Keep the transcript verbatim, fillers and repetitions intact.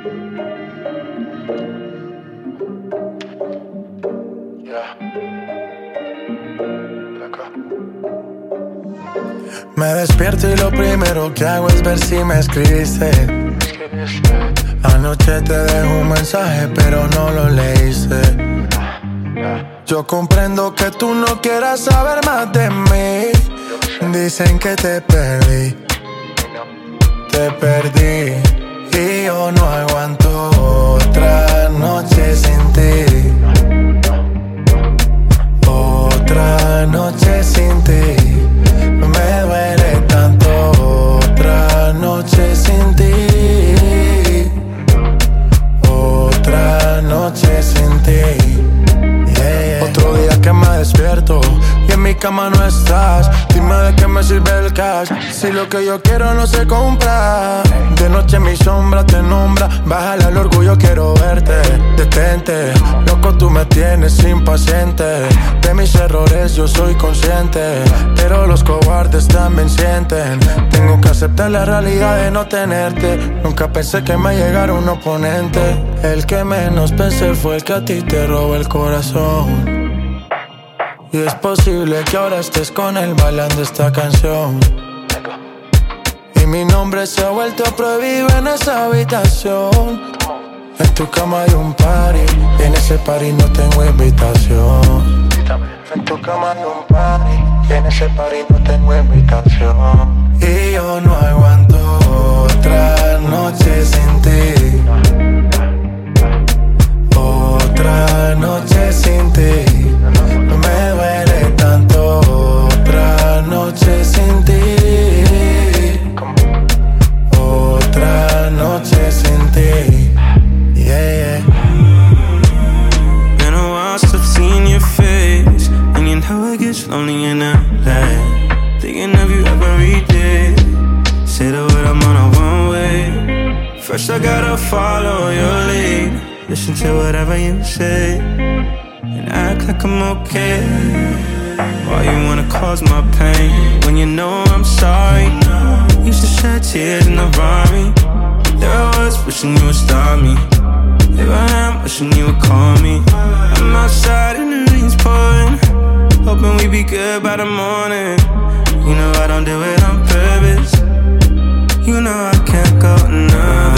Me despierto y lo primero que hago es ver si me escribiste. Anoche te dejo un mensaje pero no lo leíste. Yo comprendo que tú no quieras saber más de mí. Dicen que te perdí, te perdí. Y yo no aguanto otra noche sin ti. Otra noche sin ti. Me duele tanto otra noche sin ti. Otra noche sin ti. Yeah, yeah. Otro día que me despierto y en mi cama no estás. Dime de qué me sirve el cash si lo que yo quiero no se compra. De noche mi sombra te nombra. Bájale al orgullo, quiero verte. Detente, loco, tú me tienes impaciente. De mis errores yo soy consciente, pero los cobardes también sienten. Tengo que aceptar la realidad de no tenerte. Nunca pensé que me llegara un oponente. El que menos pensé fue el que a ti te robó el corazón. Y es posible que ahora estés con él bailando esta canción. Y mi nombre se ha vuelto prohibido en esa habitación. En tu cama hay un party y en ese party no tengo invitación. En tu cama hay un party y en ese party no tengo invitación. Y yo no aguanto otra noche sin ti. Otra noche sin ti. Me duele tanto otra noche sin ti. Otra noche sin ti. Yeah, yeah. Been a while since I've seen your face, and you know it gets lonely in L A. Thinking of you every day. Say the word, I'm on a one way. First I gotta follow your lead. Listen to whatever you say and act like I'm okay. Why you wanna cause my pain when you know I'm sorry? Used to shed tears in the Rari. There I was wishing you would stop me. Here I am wishing you would call me. I'm outside and the rain's pouring, hoping we be good by the morning. You know I don't do it on purpose. You know I can't go another